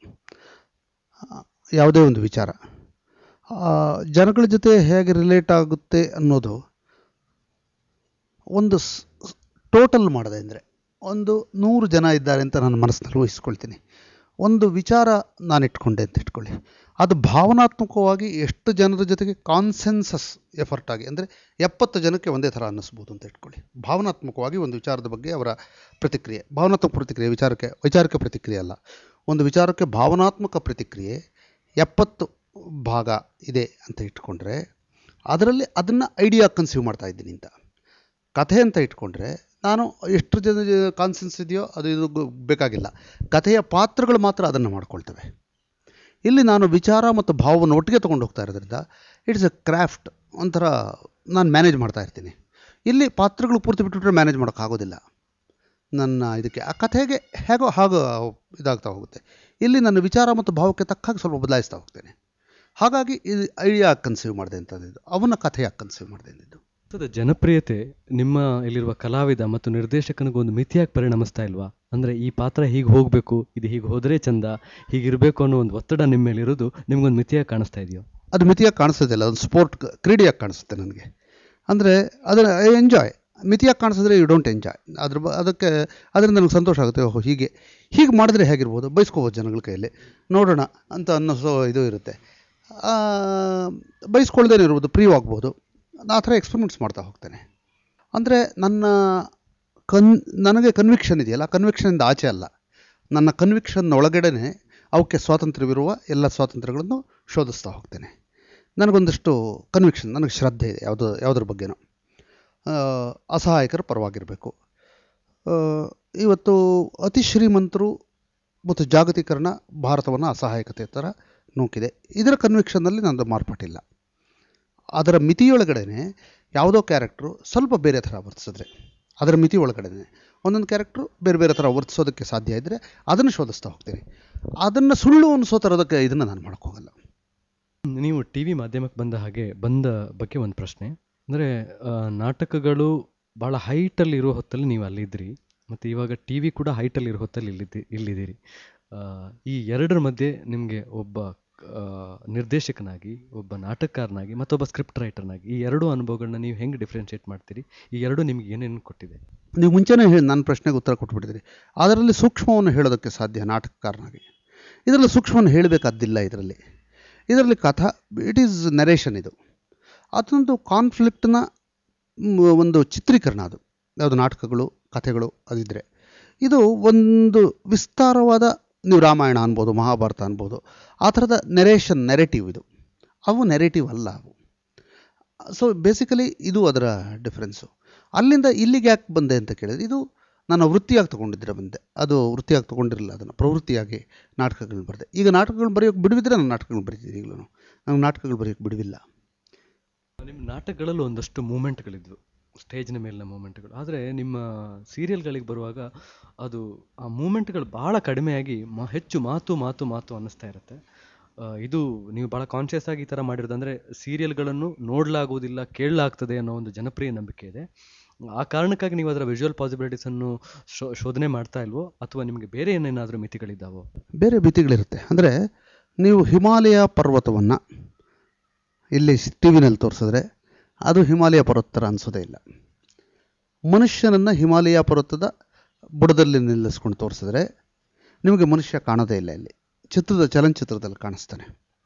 ಯಾವುದೇ ಒಂದು ವಿಚಾರ ಜನಗಳ ಜೊತೆ ಹೇಗೆ ರಿಲೇಟ್ ಆಗುತ್ತೆ ಅನ್ನೋದು ಒಂದು ಟೋಟಲ್ ಮಾಡಿದೆ. ಅಂದರೆ ಒಂದು ನೂರು ಜನ ಇದ್ದಾರೆ ಅಂತ ನನ್ನ ಮನಸ್ಸಿನಲ್ಲಿ ಊಹಿಸ್ಕೊಳ್ತೀನಿ. ಒಂದು ವಿಚಾರ ನಾನು ಇಟ್ಕೊಂಡೆ ಅಂತ ಇಟ್ಕೊಳ್ಳಿ, ಅದು ಭಾವನಾತ್ಮಕವಾಗಿ ಎಷ್ಟು ಜನರ ಜೊತೆಗೆ ಕಾನ್ಸೆನ್ಸಸ್ ಎಫರ್ಟ್ ಆಗಿ, ಅಂದರೆ ಎಪ್ಪತ್ತು ಜನಕ್ಕೆ ಒಂದೇ ಥರ ಅನ್ನಿಸ್ಬೋದು ಅಂತ ಇಟ್ಕೊಳ್ಳಿ. ಭಾವನಾತ್ಮಕವಾಗಿ ಒಂದು ವಿಚಾರದ ಬಗ್ಗೆ ಅವರ ಪ್ರತಿಕ್ರಿಯೆ, ಭಾವನಾತ್ಮಕ ಪ್ರತಿಕ್ರಿಯೆ, ವಿಚಾರಕ್ಕೆ ವೈಚಾರಿಕ ಪ್ರತಿಕ್ರಿಯೆ ಅಲ್ಲ, ಒಂದು ವಿಚಾರಕ್ಕೆ ಭಾವನಾತ್ಮಕ ಪ್ರತಿಕ್ರಿಯೆ ಎಪ್ಪತ್ತು ಭಾಗ ಇದೆ ಅಂತ ಇಟ್ಕೊಂಡ್ರೆ ಅದರಲ್ಲಿ ಅದನ್ನು ಐಡಿಯಾ ಕನ್ಸೀವ್ ಮಾಡ್ತಾ ಇದ್ದೀನಿ ಅಂತ. ಕಥೆ ಅಂತ ಇಟ್ಕೊಂಡ್ರೆ ನಾನು ಎಷ್ಟು ಜನ ಕಾನ್ಸೆನ್ಸ್ ಇದೆಯೋ ಅದು ಇದು ಬೇಕಾಗಿಲ್ಲ, ಕಥೆಯ ಪಾತ್ರಗಳು ಮಾತ್ರ ಅದನ್ನು ಮಾಡ್ಕೊಳ್ತವೆ. ಇಲ್ಲಿ ನಾನು ವಿಚಾರ ಮತ್ತು ಭಾವವನ್ನು ಒಟ್ಟಿಗೆ ತೊಗೊಂಡು ಹೋಗ್ತಾ ಇರೋದ್ರಿಂದ ಇಟ್ಸ್ ಎ ಕ್ರಾಫ್ಟ್, ಒಂಥರ ನಾನು ಮ್ಯಾನೇಜ್ ಮಾಡ್ತಾ ಇರ್ತೀನಿ. ಇಲ್ಲಿ ಪಾತ್ರಗಳು ಪೂರ್ತಿ ಬಿಟ್ಟುಬಿಟ್ರೆ ಮ್ಯಾನೇಜ್ ಮಾಡೋಕ್ಕಾಗೋದಿಲ್ಲ ನನ್ನ ಇದಕ್ಕೆ. ಆ ಕಥೆಗೆ ಹೇಗೋ ಹಾಗೋ ಇದಾಗ್ತಾ ಹೋಗುತ್ತೆ. ಇಲ್ಲಿ ನನ್ನ ವಿಚಾರ ಮತ್ತು ಭಾವಕ್ಕೆ ತಕ್ಕ ಹಾಗೆ ಸ್ವಲ್ಪ ಬದಲಾಯಿಸ್ತಾ ಹೋಗ್ತೇನೆ. ಹಾಗಾಗಿ ಇದು ಐಡಿಯಾ ಕನ್ಸೀವ್ ಮಾಡಿದೆ ಅಂತಂದಿದ್ದು, ಅವನ್ನ ಕಥೆಯಾಗಿ ಕನ್ಸೀವ್ ಮಾಡಿದೆ ಅಂದಿದ್ದು. ಜನಪ್ರಿಯತೆ ನಿಮ್ಮ ಇಲ್ಲಿರುವ ಕಲಾವಿದ ಮತ್ತು ನಿರ್ದೇಶಕನಿಗೆ ಒಂದು ಮಿತಿಯಾಗಿ ಪರಿಣಮಿಸ್ತಾ ಇಲ್ವಾ? ಅಂದರೆ ಈ ಪಾತ್ರ ಹೀಗೆ ಹೋಗಬೇಕು, ಇದು ಹೀಗೆ ಹೋದರೆ ಚಂದ, ಹೀಗಿರಬೇಕು ಅನ್ನೋ ಒಂದು ಒತ್ತಡ ನಿಮ್ಮ ಮೇಲೆ ಇರೋದು ನಿಮ್ಗೊಂದು ಮಿತಿಯಾಗಿ ಕಾಣಿಸ್ತಾ ಇದೆಯೋ? ಅದು ಮಿತಿಯಾಗಿ ಕಾಣಿಸೋದಿಲ್ಲ, ಅದು ಸ್ಪೋರ್ಟ್ ಕ್ರೀಡೆಯಾಗಿ ಕಾಣಿಸುತ್ತೆ ನನಗೆ. ಅಂದರೆ ಅದನ್ನು ಎಂಜಾಯ್, ಮಿತಿಯಾಗಿ ಕಾಣಿಸಿದ್ರೆ ಯು ಡೋಂಟ್ ಎಂಜಾಯ್. ಅದ್ರ ಬ ಅದಕ್ಕೆ ಅದರಿಂದ ನನಗೆ ಸಂತೋಷ ಆಗುತ್ತೆ. ಓಹೋ ಹೀಗೆ ಹೀಗೆ ಮಾಡಿದ್ರೆ ಹೇಗಿರ್ಬೋದು, ಬೈಸ್ಕೋಬೋದು ಜನಗಳ ಕೈಯಲ್ಲಿ ನೋಡೋಣ ಅಂತ ಅನ್ನಿಸೋ ಇದು ಇರುತ್ತೆ. ಬೈಸ್ಕೊಳ್ದೇನೆ ಇರ್ಬೋದು, ಪ್ರಿಯೂ ಆಗ್ಬೋದು. ಆ ಥರ ಎಕ್ಸ್ಪೆರಿಮೆಂಟ್ಸ್ ಮಾಡ್ತಾ ಹೋಗ್ತೇನೆ. ಅಂದರೆ ನನ್ನ ಕನ್ ನನಗೆ ಕನ್ವಿಕ್ಷನ್ ಇದೆಯಲ್ಲ, ಕನ್ವಿಕ್ಷನಿಂದ ಆಚೆ ಅಲ್ಲ, ನನ್ನ ಕನ್ವಿಕ್ಷನ್ ಒಳಗಡೆನೆ ಅವಕ್ಕೆ ಸ್ವಾತಂತ್ರ್ಯವಿರುವ ಎಲ್ಲ ಸ್ವಾತಂತ್ರ್ಯಗಳನ್ನು ಶೋಧಿಸ್ತಾ ಹೋಗ್ತೇನೆ. ನನಗೊಂದಷ್ಟು ಕನ್ವಿಕ್ಷನ್, ನನಗೆ ಶ್ರದ್ಧೆ ಇದೆ ಯಾವುದೋ ಯಾವುದ್ರ ಬಗ್ಗೆನೂ. ಅಸಹಾಯಕರ ಪರವಾಗಿರಬೇಕು. ಇವತ್ತು ಅತಿ ಶ್ರೀಮಂತರು ಮತ್ತು ಜಾಗತೀಕರಣ ಭಾರತವನ್ನು ಅಸಹಾಯಕತೆ ಥರ ನೂಕಿದೆ. ಇದರ ಕನ್ವಿಕ್ಷನ್ನಲ್ಲಿ ನನ್ನದು ಮಾರ್ಪಾಟಿಲ್ಲ. ಅದರ ಮಿತಿಯೊಳಗಡೆ ಯಾವುದೋ ಕ್ಯಾರೆಕ್ಟ್ರು ಸ್ವಲ್ಪ ಬೇರೆ ಥರ ವರ್ತಿಸಿದ್ರೆ, ಅದರ ಮಿತಿ ಒಳಗಡೆ ಒಂದೊಂದು ಕ್ಯಾರೆಕ್ಟ್ರು ಬೇರೆ ಬೇರೆ ಥರ ವರ್ತಿಸೋದಕ್ಕೆ ಸಾಧ್ಯ ಇದ್ದರೆ ಅದನ್ನು ಶೋಧಿಸ್ತಾ ಹೋಗ್ತೀನಿ. ಅದನ್ನು ಸುಳ್ಳು ಅನಿಸೋ ಥರದಕ್ಕೆ ಇದನ್ನು ನಾನು ಮಾಡೋಕ್ಕೋಗಲ್ಲ. ನೀವು ಟಿ ವಿ ಮಾಧ್ಯಮಕ್ಕೆ ಬಂದ ಹಾಗೆ ಬಂದ ಬಗ್ಗೆ ಒಂದು ಪ್ರಶ್ನೆ. ಅಂದರೆ ನಾಟಕಗಳು ಭಾಳ ಹೈಟಲ್ಲಿ ಇರೋ ಹೊತ್ತಲ್ಲಿ ನೀವು ಅಲ್ಲಿದ್ದಿರಿ, ಮತ್ತು ಇವಾಗ ಟಿ ವಿ ಕೂಡ ಹೈಟಲ್ಲಿ ಇರೋ ಹೊತ್ತಲ್ಲಿ ಇಲ್ಲಿದ್ದಿ ಇಲ್ಲಿದ್ದೀರಿ ಈ ಎರಡರ ಮಧ್ಯೆ ನಿಮಗೆ ಒಬ್ಬ ನಿರ್ದೇಶಕನಾಗಿ, ಒಬ್ಬ ನಾಟಕಕಾರನಾಗಿ, ಮತ್ತೊಬ್ಬ ಸ್ಕ್ರಿಪ್ಟ್ ರೈಟರ್ನಾಗಿ ಈ ಎರಡೂ ಅನುಭವಗಳನ್ನ ನೀವು ಹೆಂಗೆ ಡಿಫ್ರೆನ್ಷಿಯೇಟ್ ಮಾಡ್ತೀರಿ? ಈ ಎರಡು ನಿಮ್ಗೆ ಏನೇನು ಕೊಟ್ಟಿದೆ? ನೀವು ಮುಂಚೆನೇ ಹೇಳಿ ನನ್ನ ಪ್ರಶ್ನೆಗೆ ಉತ್ತರ ಕೊಟ್ಬಿಟ್ಟಿದ್ದೀರಿ. ಅದರಲ್ಲಿ ಸೂಕ್ಷ್ಮವನ್ನು ಹೇಳೋದಕ್ಕೆ ಸಾಧ್ಯ ನಾಟಕಕಾರನಾಗಿ. ಇದರಲ್ಲಿ ಸೂಕ್ಷ್ಮವನ್ನು ಹೇಳಬೇಕಾದ್ದಿಲ್ಲ. ಇದರಲ್ಲಿ ಇದರಲ್ಲಿ ಕಥಾ ಇಟ್ ಈಸ್ ನರೇಷನ್. ಇದು ಅದೊಂದು ಕಾನ್ಫ್ಲಿಕ್ಟ್ನ ಒಂದು ಚಿತ್ರೀಕರಣ. ಅದು ಯಾವುದು ನಾಟಕಗಳು, ಕಥೆಗಳು ಅದಿದ್ದರೆ ಇದು ಒಂದು ವಿಸ್ತಾರವಾದ, ನೀವು ರಾಮಾಯಣ ಅನ್ಬೋದು, ಮಹಾಭಾರತ ಅನ್ಬೋದು, ಆ ಥರದ ನೆರೇಷನ್, ನೆರೆಟಿವ್ ಇದು. ಅವು ನೆರೇಟಿವ್ ಅಲ್ಲ ಅವು. ಸೊ ಬೇಸಿಕಲಿ ಇದು ಅದರ ಡಿಫ್ರೆನ್ಸು. ಅಲ್ಲಿಂದ ಇಲ್ಲಿಗೆ ಯಾಕೆ ಬಂದೆ ಅಂತ ಕೇಳಿದ್ರೆ, ಇದು ನಾನು ವೃತ್ತಿಯಾಗಿ ತೊಗೊಂಡಿದ್ದರೆ ಬಂದೆ. ಅದು ವೃತ್ತಿಯಾಗಿ ತೊಗೊಂಡಿರಲಿಲ್ಲ, ಅದನ್ನು ಪ್ರವೃತ್ತಿಯಾಗಿ ನಾಟಕಗಳನ್ನ ಬರೆದೆ. ಈಗ ನಾಟಕಗಳನ್ನ ಬರೆಯೋಕ್ಕೆ ಬಿಡುವಿದ್ರೆ ನಾನು ನಾಟಕಗಳನ್ನ ಬರೀತಿದ್ದೆ. ಈಗಲೂ ನನಗೆ ನಾಟಕಗಳು ಬರೆಯೋಕ್ಕೆ ಬಿಡುವಿಲ್ಲ. ನಿಮ್ಮ ನಾಟಕಗಳಲ್ಲೂ ಒಂದಷ್ಟು ಮೂಮೆಂಟ್ಗಳಿದ್ವು, ಸ್ಟೇಜ್ನ ಮೇಲಿನ ಮೂಮೆಂಟ್ಗಳು. ಆದರೆ ನಿಮ್ಮ ಸೀರಿಯಲ್ಗಳಿಗೆ ಬರುವಾಗ ಅದು ಆ ಮೂಮೆಂಟ್ಗಳು ಭಾಳ ಕಡಿಮೆಯಾಗಿ ಮ ಹೆಚ್ಚು ಮಾತು ಮಾತು ಮಾತು ಅನ್ನಿಸ್ತಾ ಇರುತ್ತೆ. ಇದು ನೀವು ಭಾಳ ಕಾನ್ಷಿಯಸ್ ಆಗಿ ಈ ಥರ ಮಾಡಿರೋದಂದರೆ ಸೀರಿಯಲ್ಗಳನ್ನು ನೋಡಲಾಗುವುದಿಲ್ಲ, ಕೇಳಲಾಗ್ತದೆ ಅನ್ನೋ ಒಂದು ಜನಪ್ರಿಯ ನಂಬಿಕೆ ಇದೆ. ಆ ಕಾರಣಕ್ಕಾಗಿ ನೀವು ಅದರ ವಿಜುವಲ್ ಪಾಸಿಬಿಲಿಟೀಸನ್ನು ಶೋ ಶೋಧನೆ ಮಾಡ್ತಾ ಇಲ್ವೋ, ಅಥವಾ ನಿಮಗೆ ಬೇರೆ ಏನೇನಾದರೂ ಮಿತಿಗಳಿದ್ದಾವೋ? ಬೇರೆ ಮಿತಿಗಳಿರುತ್ತೆ. ಅಂದರೆ ನೀವು ಹಿಮಾಲಯ ಪರ್ವತವನ್ನು ಇಲ್ಲಿ ಟಿ ವಿನಲ್ಲಿ ತೋರಿಸಿದ್ರೆ ಅದು ಹಿಮಾಲಯ ಪರ್ವತ ಥರ ಅನಿಸೋದೇ ಇಲ್ಲ. ಮನುಷ್ಯನನ್ನು ಹಿಮಾಲಯ ಪರ್ವತದ ಬುಡದಲ್ಲಿ ನಿಲ್ಲಿಸ್ಕೊಂಡು ತೋರಿಸಿದ್ರೆ ನಿಮಗೆ ಮನುಷ್ಯ ಕಾಣೋದೇ ಇಲ್ಲ. ಇಲ್ಲಿ ಚಿತ್ರದ ಚಲನಚಿತ್ರದಲ್ಲಿ ಕಾಣಿಸ್ತಾನೆ.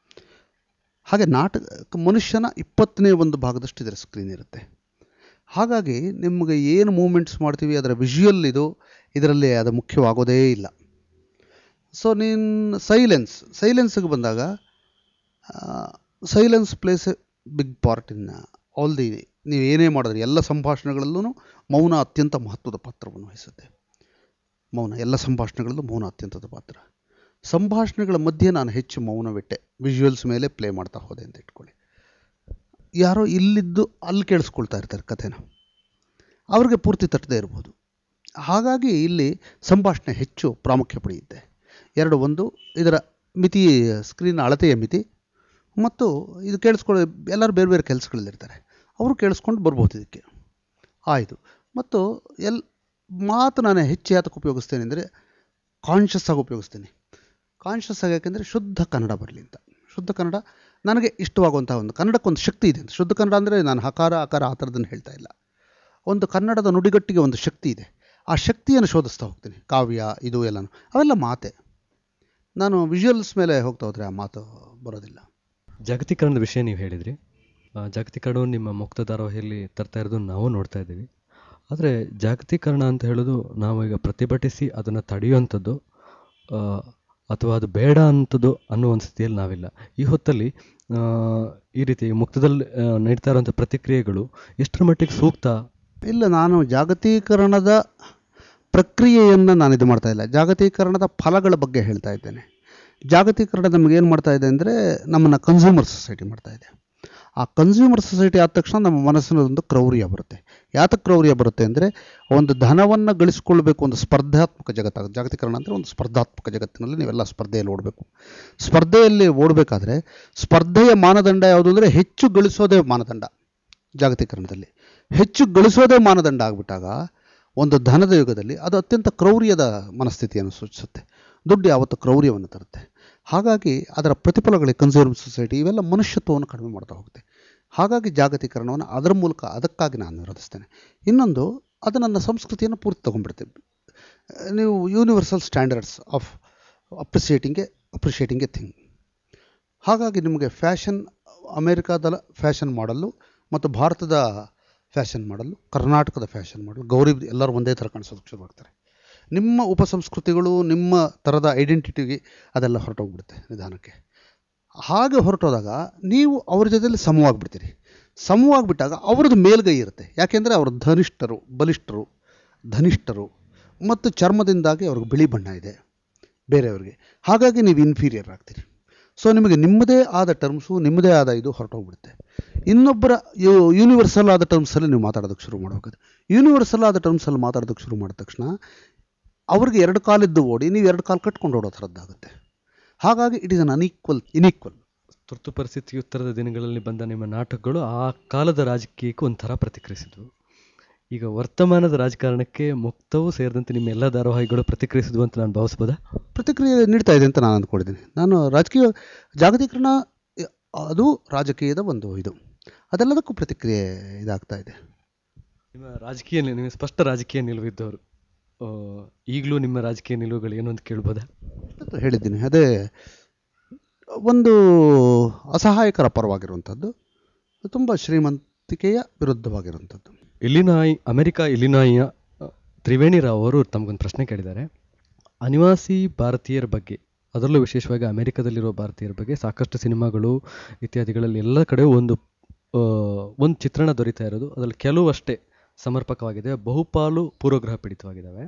ಹಾಗೆ ನಾಟಕ ಮನುಷ್ಯನ ಇಪ್ಪತ್ತನೇ ಒಂದು ಭಾಗದಷ್ಟು ಇದರ ಸ್ಕ್ರೀನ್ ಇರುತ್ತೆ. ಹಾಗಾಗಿ ನಿಮಗೆ ಏನು ಮೂಮೆಂಟ್ಸ್ ಮಾಡ್ತೀವಿ ಅದರ ವಿಜುವಲ್ ಇದು ಇದರಲ್ಲಿ ಅದು ಮುಖ್ಯವಾಗೋದೇ ಇಲ್ಲ. ಸೊ ನೀನು ಸೈಲೆನ್ಸ್ ಸೈಲೆನ್ಸ್ಗೆ ಬಂದಾಗ silence plays a big part in all the. ನೀವು ಏನೇ ಮಾಡಿದ್ರಿ ಎಲ್ಲ ಸಂಭಾಷಣೆಗಳಲ್ಲೂ ಮೌನ ಅತ್ಯಂತ ಮಹತ್ವದ ಪಾತ್ರವನ್ನು ವಹಿಸುತ್ತೆ. ಮೌನ ಎಲ್ಲ ಸಂಭಾಷಣೆಗಳಲ್ಲೂ ಮೌನ ಅತ್ಯಂತದ ಪಾತ್ರ. ಸಂಭಾಷಣೆಗಳ ಮಧ್ಯೆ ನಾನು ಹೆಚ್ಚು ಮೌನವಿಟ್ಟೆ, ವಿಜುವಲ್ಸ್ ಮೇಲೆ ಪ್ಲೇ ಮಾಡ್ತಾ ಹೋದೆ ಅಂತ ಇಟ್ಕೊಳ್ಳಿ. ಯಾರೋ ಇಲ್ಲಿದ್ದು ಅಲ್ಲಿ ಕೇಳಿಸ್ಕೊಳ್ತಾ ಇರ್ತಾರೆ ಕಥೆನ, ಅವ್ರಿಗೆ ಪೂರ್ತಿ ತಟ್ಟದೇ ಇರ್ಬೋದು. ಹಾಗಾಗಿ ಇಲ್ಲಿ ಸಂಭಾಷಣೆ ಹೆಚ್ಚು ಪ್ರಾಮುಖ್ಯ ಪಡೆಯುತ್ತೆ. ಎರಡು, ಒಂದು ಇದರ ಮಿತಿ, ಸ್ಕ್ರೀನ್ ಅಳತೆಯ ಮಿತಿ, ಮತ್ತು ಇದು ಕೇಳಿಸ್ಕೊಳ್ಳೋ ಎಲ್ಲರೂ ಬೇರೆ ಬೇರೆ ಕೆಲಸಗಳಲ್ಲಿರ್ತಾರೆ, ಅವರು ಕೇಳಿಸ್ಕೊಂಡು ಬರ್ಬೋದು ಇದಕ್ಕೆ. ಆಯಿತು. ಮತ್ತು ಎಲ್ ಮಾತು ನಾನು ಹೆಚ್ಚು ಯಾತಕ್ಕೆ ಉಪಯೋಗಿಸ್ತೇನೆ ಅಂದರೆ ಕಾನ್ಷಿಯಸ್ ಆಗಿ ಉಪಯೋಗಿಸ್ತೀನಿ. ಕಾನ್ಷಿಯಸ್ ಆಗಿ ಯಾಕೆಂದರೆ ಶುದ್ಧ ಕನ್ನಡ ಬರಲಿ ಅಂತ. ಶುದ್ಧ ಕನ್ನಡ ನನಗೆ ಇಷ್ಟವಾಗುವಂಥ ಒಂದು, ಕನ್ನಡಕ್ಕೊಂದು ಶಕ್ತಿ ಇದೆ ಅಂತ. ಶುದ್ಧ ಕನ್ನಡ ಅಂದರೆ ನಾನು ಹಕಾರ ಆಕಾರ ಆ ಥರದನ್ನು ಹೇಳ್ತಾ ಇಲ್ಲ. ಒಂದು ಕನ್ನಡದ ನುಡಿಗಟ್ಟಿಗೆ ಒಂದು ಶಕ್ತಿ ಇದೆ. ಆ ಶಕ್ತಿಯನ್ನು ಶೋಧಿಸ್ತಾ ಹೋಗ್ತೀನಿ. ಕಾವ್ಯ ಇದು ಎಲ್ಲನೂ ಅವೆಲ್ಲ ಮಾತೆ. ನಾನು ವಿಜುವಲ್ಸ್ ಮೇಲೆ ಹೋಗ್ತಾ ಹೋದರೆ ಆ ಮಾತು ಬರೋದಿಲ್ಲ. ಜಾಗತೀಕರಣದ ವಿಷಯ ನೀವು ಹೇಳಿದ್ರಿ. ಜಾಗತೀಕರಣವನ್ನು ನಿಮ್ಮ ಮುಕ್ತ ಧಾರಾವಾಹಿಯಲ್ಲಿ ತರ್ತಾ ಇರೋದು ನಾವು ನೋಡ್ತಾ ಇದ್ದೀವಿ. ಆದರೆ ಜಾಗತೀಕರಣ ಅಂತ ಹೇಳೋದು ನಾವು ಈಗ ಪ್ರತಿಭಟಿಸಿ ಅದನ್ನು ತಡೆಯುವಂಥದ್ದು ಅಥವಾ ಅದು ಬೇಡ ಅಂಥದ್ದು ಅನ್ನೋ ಒಂದು ಸ್ಥಿತಿಯಲ್ಲಿ ನಾವಿಲ್ಲ. ಈ ಹೊತ್ತಲ್ಲಿ ಈ ರೀತಿ ಮುಕ್ತದಲ್ಲಿ ನೀಡ್ತಾ ಇರುವಂಥ ಪ್ರತಿಕ್ರಿಯೆಗಳು ಎಷ್ಟರ ಮಟ್ಟಿಗೆ ಸೂಕ್ತ? ಇಲ್ಲ, ನಾನು ಜಾಗತೀಕರಣದ ಪ್ರಕ್ರಿಯೆಯನ್ನು ನಾನು ಇದು ಮಾಡ್ತಾ ಇಲ್ಲ, ಜಾಗತೀಕರಣದ ಫಲಗಳ ಬಗ್ಗೆ ಹೇಳ್ತಾ ಇದ್ದೇನೆ. ಜಾಗತೀಕರಣ ನಮಗೇನು ಮಾಡ್ತಾ ಇದೆ ಅಂದರೆ ನಮ್ಮನ್ನು ಕನ್ಸ್ಯೂಮರ್ ಸೊಸೈಟಿ ಮಾಡ್ತಾ ಇದೆ. ಆ ಕನ್ಸ್ಯೂಮರ್ ಸೊಸೈಟಿ ಆದ ತಕ್ಷಣ ನಮ್ಮ ಮನಸ್ಸಿನದೊಂದು ಕ್ರೌರ್ಯ ಬರುತ್ತೆ. ಯಾತಕ್ಕೆ ಕ್ರೌರ್ಯ ಬರುತ್ತೆ ಅಂದರೆ ಒಂದು ಧನವನ್ನು ಗಳಿಸ್ಕೊಳ್ಬೇಕು, ಒಂದು ಸ್ಪರ್ಧಾತ್ಮಕ ಜಗತ್ತಾಗುತ್ತೆ. ಜಾಗತೀಕರಣ ಅಂದರೆ ಒಂದು ಸ್ಪರ್ಧಾತ್ಮಕ ಜಗತ್ತಿನಲ್ಲಿ ನೀವೆಲ್ಲ ಸ್ಪರ್ಧೆಯಲ್ಲಿ ಓಡಬೇಕು. ಸ್ಪರ್ಧೆಯಲ್ಲಿ ಓಡಬೇಕಾದ್ರೆ ಸ್ಪರ್ಧೆಯ ಮಾನದಂಡ ಯಾವುದು ಅಂದರೆ ಹೆಚ್ಚು ಗಳಿಸೋದೇ ಮಾನದಂಡ. ಜಾಗತೀಕರಣದಲ್ಲಿ ಹೆಚ್ಚು ಗಳಿಸೋದೇ ಮಾನದಂಡ ಆಗಿಬಿಟ್ಟಾಗ ಒಂದು ಧನದ ಯುಗದಲ್ಲಿ ಅದು ಅತ್ಯಂತ ಕ್ರೌರ್ಯದ ಮನಸ್ಥಿತಿಯನ್ನು ಸೂಚಿಸುತ್ತೆ. ದುಡ್ಡು ಯಾವತ್ತು ಕ್ರೌರ್ಯವನ್ನು ತರುತ್ತೆ. ಹಾಗಾಗಿ ಅದರ ಪ್ರತಿಫಲಗಳಿಗೆ ಕನ್ಸ್ಯೂಮರ್ ಸೊಸೈಟಿ ಇವೆಲ್ಲ ಮನುಷ್ಯತ್ವವನ್ನು ಕಡಿಮೆ ಮಾಡ್ತಾ ಹೋಗುತ್ತೆ. ಹಾಗಾಗಿ ಜಾಗತೀಕರಣವನ್ನು ಅದರ ಮೂಲಕ ಅದಕ್ಕಾಗಿ ನಾನು ವಿರೋಧಿಸ್ತೇನೆ. ಇನ್ನೊಂದು, ಅದು ನನ್ನ ಸಂಸ್ಕೃತಿಯನ್ನು ಪೂರ್ತಿ ತೊಗೊಂಡ್ಬಿಡ್ತೇವೆ. ನೀವು universal standards of appreciating a appreciating a thing. ಹಾಗಾಗಿ ನಿಮಗೆ ಫ್ಯಾಷನ್, ಅಮೇರಿಕಾದ ಫ್ಯಾಷನ್ ಮಾಡಲು ಮತ್ತು ಭಾರತದ ಫ್ಯಾಷನ್ ಮಾಡಲು, ಕರ್ನಾಟಕದ ಫ್ಯಾಷನ್ ಮಾಡಲು, ಗೌರಿ ಎಲ್ಲರೂ ಒಂದೇ ಥರ ಕಾಣಿಸೋದಕ್ಕೆ ಶುರುವಾಗ್ತಾರೆ. ನಿಮ್ಮ ಉಪಸಂಸ್ಕೃತಿಗಳು, ನಿಮ್ಮ ಥರದ ಐಡೆಂಟಿಟಿಗೆ ಅದೆಲ್ಲ ಹೊರಟೋಗ್ಬಿಡುತ್ತೆ ನಿಧಾನಕ್ಕೆ. ಹಾಗೆ ಹೊರಟೋದಾಗ ನೀವು ಅವ್ರ ಜೊತೆಯಲ್ಲಿ ಸಮವಾಗಿಬಿಡ್ತೀರಿ. ಸಮವಾಗಿಬಿಟ್ಟಾಗ ಅವ್ರದ್ದು ಮೇಲ್ಗೈ ಇರುತ್ತೆ. ಯಾಕೆಂದರೆ ಅವರು ಧನಿಷ್ಠರು, ಬಲಿಷ್ಠರು, ಧನಿಷ್ಠರು ಮತ್ತು ಚರ್ಮದಿಂದಾಗಿ ಅವ್ರಿಗೆ ಬಿಳಿ ಬಣ್ಣ ಇದೆ ಬೇರೆಯವ್ರಿಗೆ. ಹಾಗಾಗಿ ನೀವು ಇನ್ಫೀರಿಯರ್ ಆಗ್ತೀರಿ. ಸೊ ನಿಮಗೆ ನಿಮ್ಮದೇ ಆದ ಟರ್ಮ್ಸು, ನಿಮ್ಮದೇ ಆದ ಇದು ಹೊರಟೋಗ್ಬಿಡುತ್ತೆ. ಇನ್ನೊಬ್ಬರ ಯೂನಿವರ್ಸಲ್ ಆದ ಟರ್ಮ್ಸಲ್ಲಿ ನೀವು ಮಾತಾಡೋದಕ್ಕೆ ಶುರು ಮಾಡಬೇಕಾದ್ರೆ, ಯೂನಿವರ್ಸಲ್ ಆದ ಟರ್ಮ್ಸಲ್ಲಿ ಮಾತಾಡೋದಕ್ಕೆ ಶುರು ಮಾಡಿದ ತಕ್ಷಣ ಅವ್ರಿಗೆ ಎರಡು ಕಾಲಿದ್ದು ಓಡಿ ನೀವು ಎರಡು ಕಾಲು ಕಟ್ಕೊಂಡು ಓಡೋ ಥರದ್ದಾಗುತ್ತೆ. ಹಾಗಾಗಿ it is un unequal inequal. ತುರ್ತು ಪರಿಸ್ಥಿತಿ ಉತ್ತರದ ದಿನಗಳಲ್ಲಿ ಬಂದ ನಿಮ್ಮ ನಾಟಕಗಳು ಆ ಕಾಲದ ರಾಜಕೀಯಕ್ಕೂ ಒಂಥರ ಪ್ರತಿಕ್ರಿಯಿಸಿದ್ವು. ಈಗ ವರ್ತಮಾನದ ರಾಜಕಾರಣಕ್ಕೆ ಮುಕ್ತವೂ ಸೇರಿದಂತೆ ನಿಮ್ಮ ಎಲ್ಲ ಧಾರಾವಾಹಿಗಳು ಪ್ರತಿಕ್ರಿಯಿಸಿದ್ವು ಅಂತ ನಾನು ಭಾವಿಸ್ಬೋದಾ? ಪ್ರತಿಕ್ರಿಯೆ ನೀಡ್ತಾ ಇದೆ ಅಂತ ನಾನು ಅಂದ್ಕೊಂಡಿದ್ದೀನಿ. ನಾನು ರಾಜಕೀಯ ಜಾಗತೀಕರಣ ಅದು ರಾಜಕೀಯದ ಒಂದು ಇದು, ಅದೆಲ್ಲದಕ್ಕೂ ಪ್ರತಿಕ್ರಿಯೆ ಇದಾಗ್ತಾ ಇದೆ. ನಿಮ್ಮ ರಾಜಕೀಯ ನಿಮ್ಮ ಸ್ಪಷ್ಟ ರಾಜಕೀಯ ನಿಲುವಿದ್ದವರು ಈಗಲೂ ನಿಮ್ಮ ರಾಜಕೀಯ ನಿಲುವುಗಳು ಏನು ಅಂತ ಕೇಳ್ಬೋದಾ? ಹೇಳಿದ್ದೀನಿ, ಅದೇ ಒಂದು ಅಸಹಾಯಕರ ಪರವಾಗಿರುವಂಥದ್ದು, ತುಂಬ ಶ್ರೀಮಂತಿಕೆಯ ವಿರುದ್ಧವಾಗಿರುವಂಥದ್ದು. ಇಲಿನಾಯ್ ಅಮೆರಿಕ ಇಲಿನಾಯಿಯ ತ್ರಿವೇಣಿ ರಾವ್ ಅವರು ತಮಗೊಂದು ಪ್ರಶ್ನೆ ಕೇಳಿದ್ದಾರೆ. ಅನಿವಾಸಿ ಭಾರತೀಯರ ಬಗ್ಗೆ ಅದರಲ್ಲೂ ವಿಶೇಷವಾಗಿ ಅಮೆರಿಕದಲ್ಲಿರೋ ಭಾರತೀಯರ ಬಗ್ಗೆ ಸಾಕಷ್ಟು ಸಿನಿಮಾಗಳು ಇತ್ಯಾದಿಗಳಲ್ಲಿ ಎಲ್ಲ ಕಡೆ ಒಂದು ಒಂದು ಚಿತ್ರಣ ದೊರೀತಾ ಇರೋದು. ಅದರಲ್ಲಿ ಕೆಲವು ಅಷ್ಟೇ ಸಮರ್ಪಕವಾಗಿದೆ, ಬಹುಪಾಲು ಪೂರ್ವಗ್ರಹ ಪೀಡಿತವಾಗಿದ್ದಾವೆ.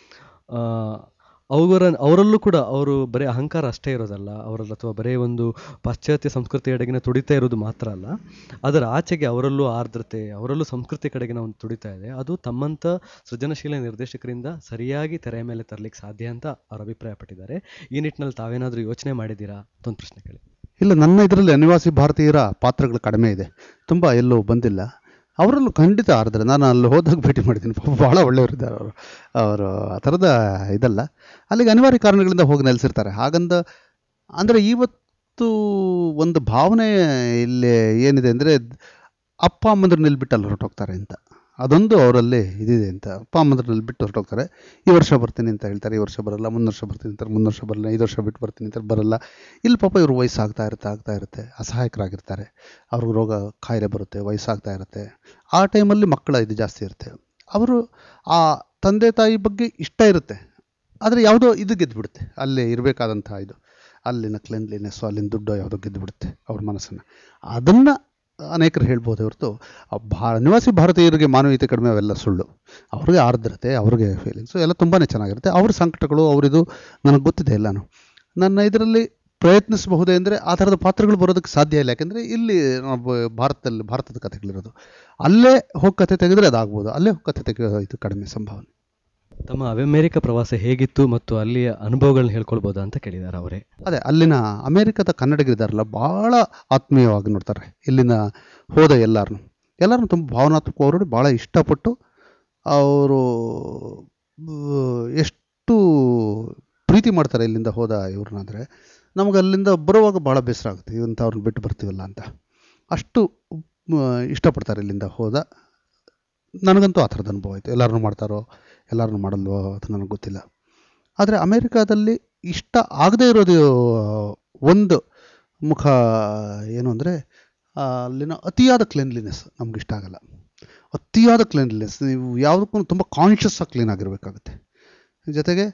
ಅವರ ಅವರಲ್ಲೂ ಕೂಡ ಅವರು ಬರೀ ಅಹಂಕಾರ ಅಷ್ಟೇ ಇರೋದಲ್ಲ ಅವರಲ್ಲಿ, ಅಥವಾ ಬರೀ ಒಂದು ಪಾಶ್ಚಾತ್ಯ ಸಂಸ್ಕೃತಿಯೆಡೆಗಿನ ತುಡಿತಾ ಇರೋದು ಮಾತ್ರ ಅಲ್ಲ, ಅದರ ಆಚೆಗೆ ಅವರಲ್ಲೂ ಆರ್ದ್ರತೆ, ಅವರಲ್ಲೂ ಸಂಸ್ಕೃತಿ ಕಡೆಗಿನ ಒಂದು ತುಡಿತಾ ಇದೆ. ಅದು ತಮ್ಮಂಥ ಸೃಜನಶೀಲ ನಿರ್ದೇಶಕರಿಂದ ಸರಿಯಾಗಿ ತೆರೆಯ ಮೇಲೆ ತರಲಿಕ್ಕೆ ಸಾಧ್ಯ ಅಂತ ಅವ್ರ ಅಭಿಪ್ರಾಯ ಪಟ್ಟಿದ್ದಾರೆ. ಈ ನಿಟ್ಟಿನಲ್ಲಿ ತಾವೇನಾದರೂ ಯೋಚನೆ ಮಾಡಿದ್ದೀರಾ ಅಂತ ಒಂದು ಪ್ರಶ್ನೆ ಕೇಳಿ. ಇಲ್ಲ, ನನ್ನ ಇದರಲ್ಲಿ ಅನಿವಾಸಿ ಭಾರತೀಯರ ಪಾತ್ರಗಳು ಕಡಿಮೆ ಇದೆ, ತುಂಬ ಎಲ್ಲೂ ಬಂದಿಲ್ಲ. ಅವರಲ್ಲೂ ಖಂಡಿತ ಆರ್ದ್ರೆ, ನಾನು ಅಲ್ಲಿ ಹೋದಾಗ ಭೇಟಿ ಮಾಡಿದ್ದೀನಿ, ಭಾಳ ಒಳ್ಳೆಯವರಿದ್ದಾರೆ ಅವರು. ಅವರು ಆ ಥರದ ಇದಲ್ಲ, ಅಲ್ಲಿಗೆ ಅನಿವಾರ್ಯ ಕಾರಣಗಳಿಂದ ಹೋಗಿ ನೆಲೆಸಿರ್ತಾರೆ. ಹಾಗಂದ ಅಂದರೆ ಇವತ್ತು ಒಂದು ಭಾವನೆ ಇಲ್ಲಿ ಏನಿದೆ ಅಂದರೆ, ಅಪ್ಪ ಅಮ್ಮಂದ್ರ ನಿಲ್ಬಿಟ್ಟು ಅಲ್ಲಿ ಹೊರಟೋಗ್ತಾರೆ ಅಂತ, ಅದೊಂದು ಅವರಲ್ಲಿ ಇದಿದೆ ಅಂತ. ಅಪ್ಪ ಅಮ್ಮಂದ್ರಲ್ಲಿ ಬಿಟ್ಟು ಹೊರಟೋಗ್ತಾರೆ. ಈ ವರ್ಷ ಬರ್ತೀನಿ ಅಂತ ಹೇಳ್ತಾರೆ, ಈ ವರ್ಷ ಬರಲ್ಲ. ಮುಂದೆ ವರ್ಷ ಬರ್ತೀನಿ ಅಂತಾರೆ, ಮುಂದೆ ವರ್ಷ ಬರಲ್ಲ. ಐದು ವರ್ಷ ಬಿಟ್ಟು ಬರ್ತೀನಿ ಅಂತಾರೆ, ಬರಲ್ಲ. ಇಲ್ಲಿ ಪಾಪ ಇವರು ವಯಸ್ಸಾಗ್ತಾ ಇರುತ್ತೆ ಆಗ್ತಾ ಇರುತ್ತೆ ಅಸಹಾಯಕರಾಗಿರ್ತಾರೆ. ಅವ್ರಿಗೆ ರೋಗ ಕಾಯಿಲೆ ಬರುತ್ತೆ, ವಯಸ್ಸಾಗ್ತಾ ಇರುತ್ತೆ. ಆ ಟೈಮಲ್ಲಿ ಮಕ್ಕಳ ಇದು ಜಾಸ್ತಿ ಇರುತ್ತೆ. ಅವರು ಆ ತಂದೆ ತಾಯಿ ಬಗ್ಗೆ ಇಷ್ಟ ಇರುತ್ತೆ, ಆದರೆ ಯಾವುದೋ ಇದು ಗೆದ್ದುಬಿಡುತ್ತೆ, ಅಲ್ಲೇ ಇರಬೇಕಾದಂಥ ಇದು, ಅಲ್ಲಿನ ಕ್ಲೆನ್ಲಿನೆಸ್ಸು, ಅಲ್ಲಿನ ದುಡ್ಡು ಯಾವುದೋ ಗೆದ್ದುಬಿಡುತ್ತೆ ಅವ್ರ ಮನಸ್ಸನ್ನು. ಅದನ್ನು ಅನೇಕರು ಹೇಳ್ಬೋದು ಹೊರತು, ಭಾ ನಿವಾಸಿ ಭಾರತೀಯರಿಗೆ ಮಾನವೀಯತೆ ಕಡಿಮೆ, ಅವೆಲ್ಲ ಸುಳ್ಳು. ಅವ್ರಿಗೆ ಆರ್ದ್ರತೆ, ಅವ್ರಿಗೆ ಫೀಲಿಂಗ್ಸು ಎಲ್ಲ ತುಂಬಾ ಚೆನ್ನಾಗಿರುತ್ತೆ. ಅವ್ರ ಸಂಕಟಗಳು, ಅವರಿದು ನನಗೆ ಗೊತ್ತಿದೆ ಎಲ್ಲನೂ. ನನ್ನ ಇದರಲ್ಲಿ ಪ್ರಯತ್ನಿಸಬಹುದೇ ಅಂದರೆ ಆ ಥರದ ಪಾತ್ರಗಳು ಬರೋದಕ್ಕೆ ಸಾಧ್ಯ ಇಲ್ಲ, ಯಾಕೆಂದರೆ ಇಲ್ಲಿ ಭಾರತದಲ್ಲಿ ಭಾರತದ ಕಥೆಗಳಿರೋದು. ಅಲ್ಲೇ ಹೋಗಿ ಕಥೆ ತೆಗೆದರೆ ಅದಾಗ್ಬೋದು, ಅಲ್ಲೇ ಹೋಗಿ ಕಥೆ ತೆಗೆಯೋದು ಇದು ಕಡಿಮೆ ಸಂಭಾವನೆ. ತಮ್ಮ ಅಮೆರಿಕ ಪ್ರವಾಸ ಹೇಗಿತ್ತು ಮತ್ತು ಅಲ್ಲಿಯ ಅನುಭವಗಳನ್ನ ಹೇಳ್ಕೊಳ್ಬೋದಾ ಅಂತ ಕೇಳಿದ್ದಾರೆ ಅವರೇ. ಅದೇ, ಅಲ್ಲಿನ ಅಮೇರಿಕದ ಕನ್ನಡಿಗರಿದ್ದಾರಲ್ಲ, ಭಾಳ ಆತ್ಮೀಯವಾಗಿ ನೋಡ್ತಾರೆ. ಇಲ್ಲಿನ ಹೋದ ಎಲ್ಲರನ್ನು ಎಲ್ಲರನ್ನೂ ತುಂಬ ಭಾವನಾತ್ಮಕವರು, ಭಾಳ ಇಷ್ಟಪಟ್ಟು ಅವರು ಎಷ್ಟು ಪ್ರೀತಿ ಮಾಡ್ತಾರೆ ಇಲ್ಲಿಂದ ಹೋದ ಇವ್ರನ್ನಾದರೆ. ನಮಗೆ ಅಲ್ಲಿಂದ ಬರುವಾಗ ಭಾಳ ಬೇಸರ ಆಗುತ್ತೆ, ಇವಂತ ಅವ್ರನ್ನ ಬಿಟ್ಟು ಬರ್ತೀವಲ್ಲ ಅಂತ. ಅಷ್ಟು ಇಷ್ಟಪಡ್ತಾರೆ ಇಲ್ಲಿಂದ ಹೋದ. ನನಗಂತೂ ಆ ಥರದ ಅನುಭವ ಆಯಿತು. ಎಲ್ಲರನ್ನೂ ಮಾಡ್ತಾರೋ ಎಲ್ಲರನ್ನೂ ಮಾಡಲ್ವೋ ಅದು ನನಗೆ ಗೊತ್ತಿಲ್ಲ. ಆದರೆ ಅಮೇರಿಕಾದಲ್ಲಿ ಇಷ್ಟ ಆಗದೇ ಇರೋದು ಒಂದು ಮುಖ ಏನು ಅಂದರೆ, ಅಲ್ಲಿನ ಅತಿಯಾದ ಕ್ಲೀನ್ಲಿನೆಸ್ ನಮ್ಗೆ ಇಷ್ಟ ಆಗಲ್ಲ. ಅತಿಯಾದ ಕ್ಲೀನ್ಲಿನೆಸ್, ನೀವು ಯಾವುದಕ್ಕೂ ತುಂಬ ಕಾನ್ಷಿಯಸ್ ಆಗಿ ಕ್ಲೀನ್ ಆಗಿರಬೇಕಾಗುತ್ತೆ. ಜೊತೆಗೆ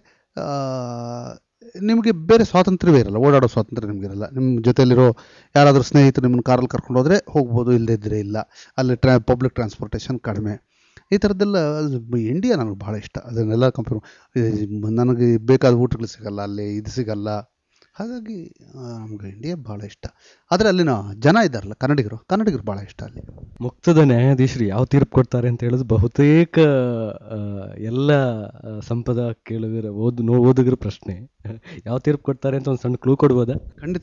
ನಿಮಗೆ ಬೇರೆ ಸ್ವಾತಂತ್ರ್ಯವೇ ಇರಲ್ಲ, ಓಡಾಡೋ ಸ್ವಾತಂತ್ರ್ಯ ನಿಮಗಿರಲ್ಲ. ನಿಮ್ಮ ಜೊತೆಯಲ್ಲಿರೋ ಯಾರಾದರೂ ಸ್ನೇಹಿತರು ನಿಮ್ಮನ್ನು ಕಾರಲ್ಲಿ ಕರ್ಕೊಂಡು ಹೋದರೆ ಹೋಗ್ಬೋದು, ಇಲ್ಲದೇ ಇದ್ದರೆ ಇಲ್ಲ. ಅಲ್ಲಿ ಟ್ರಾ ಪಬ್ಲಿಕ್ ಟ್ರಾನ್ಸ್ಪೋರ್ಟೇಷನ್ ಕಡಿಮೆ. ಈ ಥರದ್ದೆಲ್ಲ ಇಂಡಿಯಾ ನನಗೆ ಭಾಳ ಇಷ್ಟ. ಅದನ್ನೆಲ್ಲ ಕಂಪೇರ್, ನನಗೆ ಬೇಕಾದ ಊಟಗಳು ಸಿಗಲ್ಲ ಅಲ್ಲಿ, ಇದು ಸಿಗಲ್ಲ. ಹಾಗಾಗಿ ನಮ್ಗೆ ಇಂಡಿಯಾ ಭಾಳ ಇಷ್ಟ. ಆದರೆ ಅಲ್ಲಿನ ಜನ ಇದ್ದಾರಲ್ಲ ಕನ್ನಡಿಗರು, ಕನ್ನಡಿಗರು ಭಾಳ ಇಷ್ಟ ಅಲ್ಲಿ. ಮುಕ್ತದ ನ್ಯಾಯಾಧೀಶರು ಯಾವ ತೀರ್ಪು ಕೊಡ್ತಾರೆ ಅಂತ ಹೇಳೋದು ಬಹುತೇಕ ಎಲ್ಲ ಸಂಪದ ಕೇಳಿದ್ರೆ ಓದು ನೋ ಓದುಗರ ಪ್ರಶ್ನೆ. ಯಾವ ತೀರ್ಪು ಕೊಡ್ತಾರೆ ಅಂತ ಒಂದು ಸಣ್ಣ ಕ್ಲೂ ಕೊಡ್ಬೋದಾ? ಖಂಡಿತ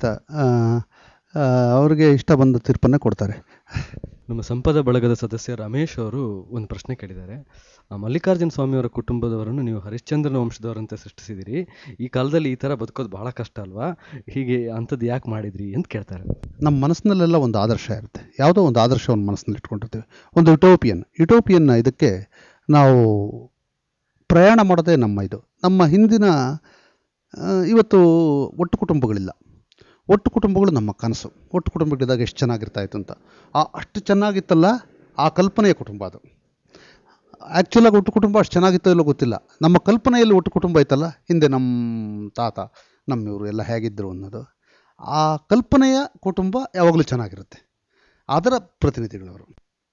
ಅವ್ರಿಗೆ ಇಷ್ಟ ಬಂದ ತೀರ್ಪನ್ನೇ ಕೊಡ್ತಾರೆ. ನಮ್ಮ ಸಂಪದ ಬಳಗದ ಸದಸ್ಯ ರಮೇಶ್ ಅವರು ಒಂದು ಪ್ರಶ್ನೆ ಕೇಳಿದ್ದಾರೆ. ಮಲ್ಲಿಕಾರ್ಜುನ ಸ್ವಾಮಿಯವರ ಕುಟುಂಬದವರನ್ನು ನೀವು ಹರಿಶ್ಚಂದ್ರನ ವಂಶದವರಂತ ಸೃಷ್ಟಿಸಿದಿರಿ. ಈ ಕಾಲದಲ್ಲಿ ಈ ಥರ ಬದುಕೋದು ಭಾಳ ಕಷ್ಟ ಅಲ್ವಾ? ಹೀಗೆ ಅಂಥದ್ದು ಯಾಕೆ ಮಾಡಿದ್ರಿ ಅಂತ ಕೇಳ್ತಾರೆ. ನಮ್ಮ ಮನಸ್ಸಿನಲ್ಲೆಲ್ಲ ಒಂದು ಆದರ್ಶ ಇರುತ್ತೆ, ಯಾವುದೋ ಒಂದು ಆದರ್ಶವನ್ನು ಮನಸ್ಸಿನಲ್ಲಿ ಇಟ್ಕೊಂಡಿರ್ತೀವಿ. ಒಂದು ಯುಟೋಪಿಯನ್ ಯುಟೋಪಿಯನ್ ಇದಕ್ಕೆ ನಾವು ಪ್ರಯಾಣ ಮಾಡೋದೇ ನಮ್ಮ ಇದು. ನಮ್ಮ ಹಿಂದಿನ ಇವತ್ತು ಒಟ್ಟು ಕುಟುಂಬಗಳಿಲ್ಲ. ಒಟ್ಟು ಕುಟುಂಬಗಳು ನಮ್ಮ ಕನಸು. ಒಟ್ಟು ಕುಟುಂಬಗಳಿದ್ದಾಗ ಎಷ್ಟು ಚೆನ್ನಾಗಿರ್ತಾಯಿತ್ತು ಅಂತ. ಆ ಅಷ್ಟು ಚೆನ್ನಾಗಿತ್ತಲ್ಲ ಆ ಕಲ್ಪನೆಯ ಕುಟುಂಬ ಅದು. ಆ್ಯಕ್ಚುಲಾಗಿ ಒಟ್ಟು ಕುಟುಂಬ ಅಷ್ಟು ಚೆನ್ನಾಗಿತ್ತೋ ಇಲ್ಲೋ ಗೊತ್ತಿಲ್ಲ. ನಮ್ಮ ಕಲ್ಪನೆಯಲ್ಲಿ ಒಟ್ಟು ಕುಟುಂಬ ಐತಲ್ಲ, ಹಿಂದೆ ನಮ್ಮ ತಾತ ನಮ್ಮಿವರು ಎಲ್ಲ ಹೇಗಿದ್ದರು ಅನ್ನೋದು, ಆ ಕಲ್ಪನೆಯ ಕುಟುಂಬ ಯಾವಾಗಲೂ ಚೆನ್ನಾಗಿರುತ್ತೆ. ಅದರ ಪ್ರತಿನಿಧಿಗಳವರು.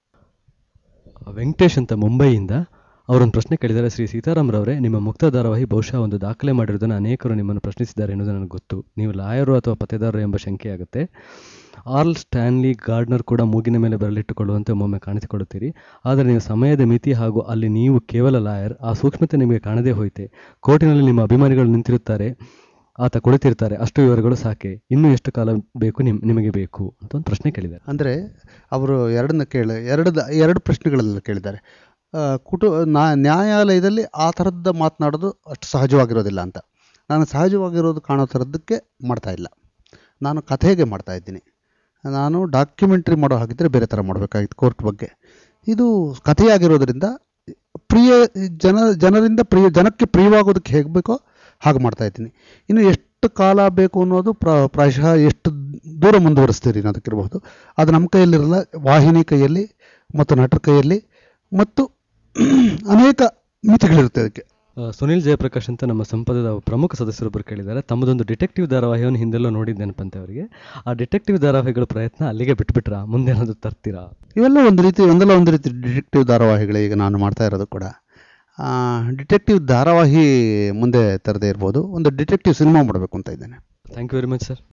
ವೆಂಕಟೇಶ್ ಅಂತ ಮುಂಬೈಯಿಂದ ಅವರೊಂದು ಪ್ರಶ್ನೆ ಕೇಳಿದ್ದಾರೆ. ಶ್ರೀ ಸೀತಾರಾಮ್ರವರೇ, ನಿಮ್ಮ ಮುಕ್ತ ಧಾರಾವಾಹಿ ಬಹುಶಃ ಒಂದು ದಾಖಲೆ ಮಾಡಿರೋದನ್ನು ಅನೇಕರು ನಿಮ್ಮನ್ನು ಪ್ರಶ್ನಿಸಿದ್ದಾರೆ ಎನ್ನುವುದು ನನಗೆ ಗೊತ್ತು. ನೀವು ಲಾಯರು ಅಥವಾ ಪತ್ತೆದಾರರು ಎಂಬ ಶಂಕೆಯಾಗುತ್ತೆ. ಆರ್ಲ್ ಸ್ಟ್ಯಾನ್ಲಿ ಗಾರ್ಡ್ನರ್ ಕೂಡ ಮೂಗಿನ ಮೇಲೆ ಬರಲಿಟ್ಟುಕೊಳ್ಳುವಂತೆ ಒಮ್ಮೊಮ್ಮೆ ಕಾಣಿಸಿಕೊಳ್ಳುತ್ತೀರಿ. ಆದರೆ ನೀವು ಸಮಯದ ಮಿತಿ ಹಾಗೂ ಅಲ್ಲಿ ನೀವು ಕೇವಲ ಲಾಯರ್, ಆ ಸೂಕ್ಷ್ಮತೆ ನಿಮಗೆ ಕಾಣದೇ ಹೋಯಿತೆ. ಕೋರ್ಟಿನಲ್ಲಿ ನಿಮ್ಮ ಅಭಿಮಾನಿಗಳು ನಿಂತಿರುತ್ತಾರೆ, ಆತ ಕುಳಿತಿರ್ತಾರೆ, ಅಷ್ಟು ವಿವರಗಳು ಸಾಕೆ. ಇನ್ನೂ ಎಷ್ಟು ಕಾಲ ಬೇಕು ನಿಮ್ ನಿಮಗೆ ಬೇಕು ಅಂತ ಒಂದು ಪ್ರಶ್ನೆ ಕೇಳಿದ್ದಾರೆ. ಅಂದರೆ ಅವರು ಎರಡನ್ನ ಕೇಳಿ ಎರಡು ಎರಡು ಪ್ರಶ್ನೆಗಳೆಲ್ಲ ಕೇಳಿದ್ದಾರೆ. ಕುಟು ನಾ ನ್ಯಾಯಾಲಯದಲ್ಲಿ ಆ ಥರದ್ದು ಮಾತನಾಡೋದು ಅಷ್ಟು ಸಹಜವಾಗಿರೋದಿಲ್ಲ ಅಂತ. ನಾನು ಸಹಜವಾಗಿರೋದು ಕಾಣೋ ಥರದ್ದಕ್ಕೆ ಮಾಡ್ತಾಯಿಲ್ಲ. ನಾನು ಕಥೆಗೆ ಮಾಡ್ತಾಯಿದ್ದೀನಿ. ನಾನು ಡಾಕ್ಯುಮೆಂಟ್ರಿ ಮಾಡೋ ಹಾಗಿದ್ದರೆ ಬೇರೆ ಥರ ಮಾಡಬೇಕಾಗಿತ್ತು ಕೋರ್ಟ್ ಬಗ್ಗೆ. ಇದು ಕಥೆಯಾಗಿರೋದ್ರಿಂದ ಪ್ರಿಯ ಜನ ಜನರಿಂದ ಪ್ರಿಯ ಜನಕ್ಕೆ ಪ್ರಿಯವಾಗೋದಕ್ಕೆ ಹೇಗೆ ಬೇಕೋ ಹಾಗೆ ಮಾಡ್ತಾಯಿದ್ದೀನಿ. ಇನ್ನು ಎಷ್ಟು ಕಾಲ ಬೇಕು ಅನ್ನೋದು ಪ್ರ ಪ್ರಾಯಶಃ ಎಷ್ಟು ದೂರ ಮುಂದುವರಿಸ್ತೀರಿ ಅನ್ನೋದಕ್ಕಿರಬಹುದು. ಅದು ನಮ್ಮ ಕೈಯಲ್ಲಿರಲ್ಲ, ವಾಹಿನಿ ಕೈಯಲ್ಲಿ ಮತ್ತು ನಟರ ಕೈಯಲ್ಲಿ ಮತ್ತು ಅನೇಕ ಮಿತಿಗಳಿರುತ್ತೆ ಅದಕ್ಕೆ. ಆ, ಸುನಿಲ್ ಜಯಪ್ರಕಾಶ್ ಅಂತ ನಮ್ಮ ಸಂಪದದ ಪ್ರಮುಖ ಸದಸ್ಯರೊಬ್ಬರು ಕೇಳಿದ್ದಾರೆ, ತಮ್ಮದೊಂದು ಡಿಟೆಕ್ಟಿವ್ ಧಾರಾವಾಹಿಯನ್ನು ಹಿಂದೆಲ್ಲೋ ನೋಡಿದ್ದೇನಪ್ಪಂತೆ ಅವರಿಗೆ. ಆ ಡಿಟೆಕ್ಟಿವ್ ಧಾರಾವಾಹಿಗಳ ಪ್ರಯತ್ನ ಅಲ್ಲಿಗೆ ಬಿಟ್ಬಿಟ್ರಾ, ಮುಂದೇನಾದ್ರು ತರ್ತೀರಾ? ಇವೆಲ್ಲ ಒಂದು ರೀತಿ ಒಂದಲ್ಲ ಒಂದು ರೀತಿ ಡಿಟೆಕ್ಟಿವ್ ಧಾರಾವಾಹಿಗಳೇ ಈಗ ನಾನು ಮಾಡ್ತಾ ಇರೋದು ಕೂಡ. ಡಿಟೆಕ್ಟಿವ್ ಧಾರಾವಾಹಿ ಮುಂದೆ ತರದೇ ಇರ್ಬೋದು, ಒಂದು ಡಿಟೆಕ್ಟಿವ್ ಸಿನಿಮಾ ಮಾಡಬೇಕು ಅಂತ ಇದ್ದೇನೆ. Thank you very much sir.